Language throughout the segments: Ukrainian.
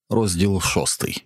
Розділ 6.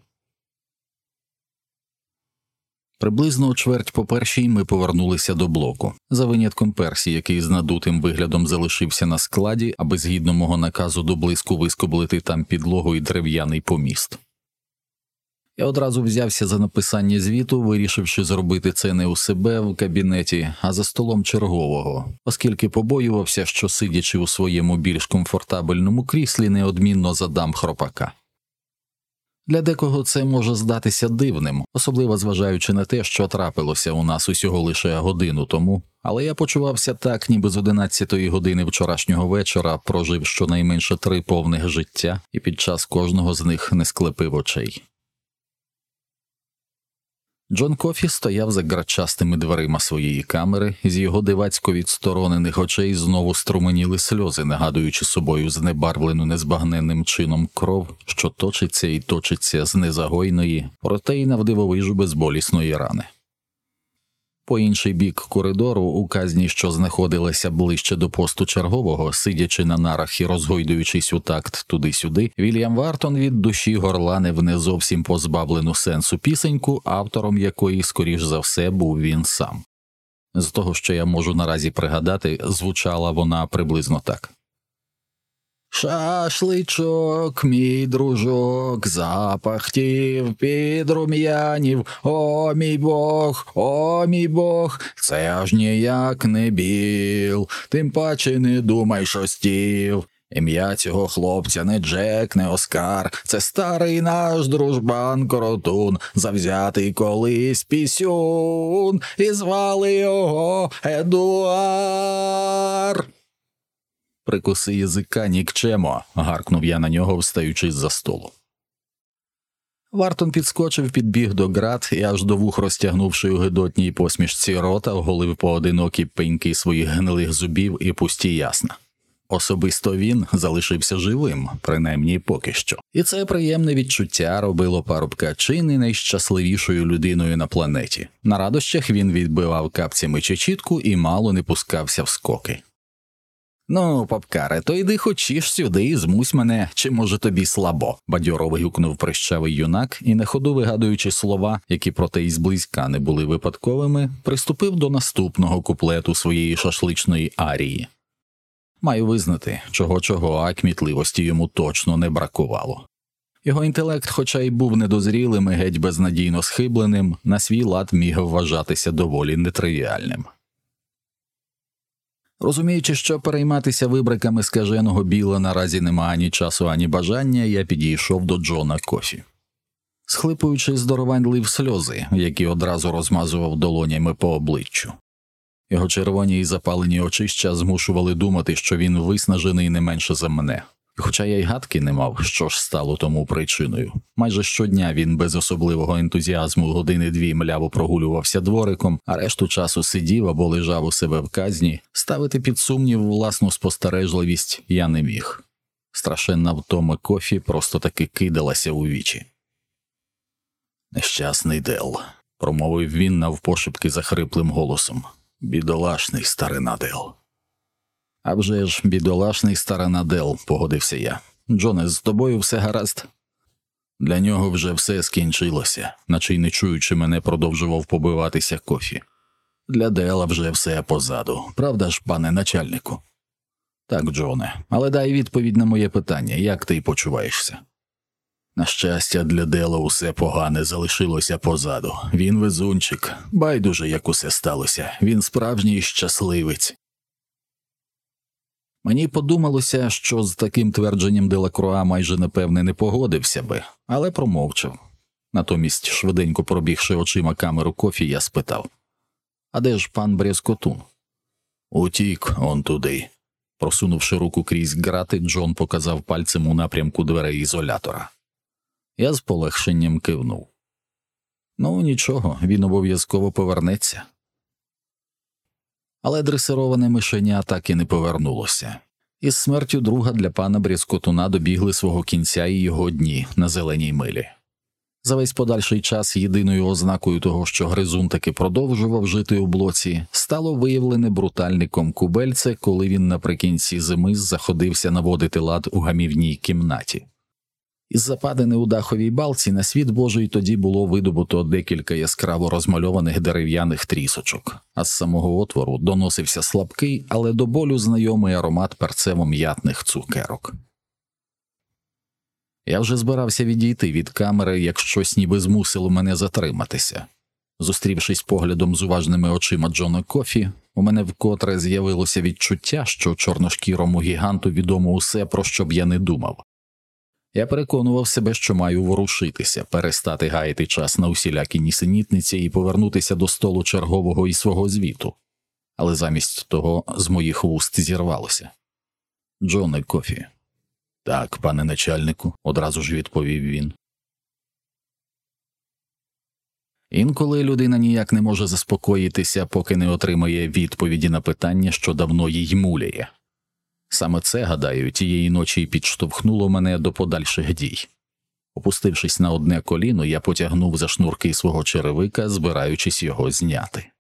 Приблизно о чверть по першій ми повернулися до блоку, за винятком Персі, який з надутим виглядом залишився на складі, аби згідно мого наказу до блиску вискоблити там підлогу і дерев'яний поміст. Я одразу взявся за написання звіту, вирішивши зробити це не у себе в кабінеті, а за столом чергового, оскільки побоювався, що, сидячи у своєму більш комфортабельному кріслі, неодмінно задам хропака. Для декого це може здатися дивним, особливо зважаючи на те, що трапилося у нас усього лише годину тому, але я почувався так, ніби з 11-ї години вчорашнього вечора прожив щонайменше 3 повних життя і під час кожного з них не склепив очей. Джон Кофі стояв за грачастими дверима своєї камери, і з його дивацько відсторонених очей знову струменіли сльози, нагадуючи собою знебарвлену незбагненним чином кров, що точиться і точиться з незагойної, проте й навдивовижу безболісної рани. По інший бік коридору, у казні, що знаходилася ближче до посту чергового, сидячи на нарах і розгойдуючись у такт туди-сюди, Вільям Вартон від душі горланив не зовсім позбавлену сенсу пісеньку, автором якої, скоріш за все, був він сам. З того, що я можу наразі пригадати, звучала вона приблизно так. Шашличок, мій дружок, запахтів, підрум'янів, о мій Бог, це аж ніяк не біл, тим паче не думай, що стів. Ім'я цього хлопця не Джек, не Оскар, це старий наш дружбан Коротун, завзятий колись пісюн, і звали його Едуард. «Прикуси язика, нікчемо», – гаркнув я на нього, встаючи з-за столу. Вартон підскочив, підбіг до град і аж до вух, розтягнувши у гидотній посмішці рота, оголив поодинокі пеньки своїх гнилих зубів і пусті ясна. Особисто він залишився живим, принаймні поки що. І це приємне відчуття робило парубка чи не найщасливішою людиною на планеті. На радощах він відбивав капцями чечітку і мало не пускався в скоки. «Ну, попкаре, то йди хочеш сюди і змусь мене, чи може тобі слабо», – бадьоро вигукнув прищавий юнак і, на ходу вигадуючи слова, які проте й зблизька не були випадковими, приступив до наступного куплету своєї шашличної арії. Маю визнати, чого-чого, а кмітливості йому точно не бракувало. Його інтелект, хоча й був недозрілим і геть безнадійно схибленим, на свій лад міг вважатися доволі нетривіальним. Розуміючи, що перейматися вибриками скаженого Біла наразі нема ані часу, ані бажання, я підійшов до Джона Кофі. Схлипуючи, здоровань лив сльози, які одразу розмазував долонями по обличчю. Його червоні й запалені очища змушували думати, що він виснажений не менше за мене. І хоча я й гадки не мав, що ж стало тому причиною. Майже щодня він без особливого ентузіазму години-дві мляво прогулювався двориком, а решту часу сидів або лежав у себе в казні. Ставити під сумнів власну спостережливість я не міг. Страшенна втома Кофі просто таки кидалася у вічі. «Нещасний Дел», – промовив він навпошепки захриплим голосом. «Бідолашний старина Дел». «А вже ж, бідолашний старина Дел», – погодився я. «Джоне, з тобою все гаразд?» Для нього вже все скінчилося, наче й не чуючи мене, продовжував побиватися Кофі. Для Дела вже все позаду, правда ж, пане начальнику? Так, Джоне, але дай відповідь на моє питання, як ти почуваєшся? На щастя, для Дела усе погане залишилося позаду. Він везунчик, байдуже, як усе сталося, він справжній щасливець. Мені подумалося, що з таким твердженням Делакруа майже напевне не погодився би, але промовчав. Натомість, швиденько пробігши очима камеру Кофі, я спитав: «А де ж пан Брєскотун?» «Утік он туди». Просунувши руку крізь грати, Джон показав пальцем у напрямку дверей ізолятора. Я з полегшенням кивнув. «Ну, нічого, він обов'язково повернеться». Але дресироване мишеня так і не повернулося. Із смертю друга для пана Брєскотуна добігли свого кінця і його дні на зеленій милі. За весь подальший час єдиною ознакою того, що гризун таки продовжував жити у блоці, стало виявлене брутальником кубельце, коли він наприкінці зими заходився наводити лад у гамівній кімнаті. Із западини у даховій балці на світ Божий тоді було видобуто декілька яскраво розмальованих дерев'яних трісочок, а з самого отвору доносився слабкий, але до болю знайомий аромат перцево-м'ятних цукерок. Я вже збирався відійти від камери, як щось ніби змусило мене затриматися. Зустрівшись поглядом з уважними очима Джона Кофі, у мене вкотре з'явилося відчуття, що чорношкірому гіганту відомо усе, про що б я не думав. Я переконував себе, що маю ворушитися, перестати гаяти час на усілякі нісенітниці і повернутися до столу чергового і свого звіту. Але замість того з моїх вуст зірвалося. «Джоне Кофі». «Так, пане начальнику», – одразу ж відповів він. Інколи людина ніяк не може заспокоїтися, поки не отримає відповіді на питання, що давно їй муляє. Саме це, гадаю, тієї ночі й підштовхнуло мене до подальших дій. Опустившись на одне коліно, я потягнув за шнурки свого черевика, збираючись його зняти.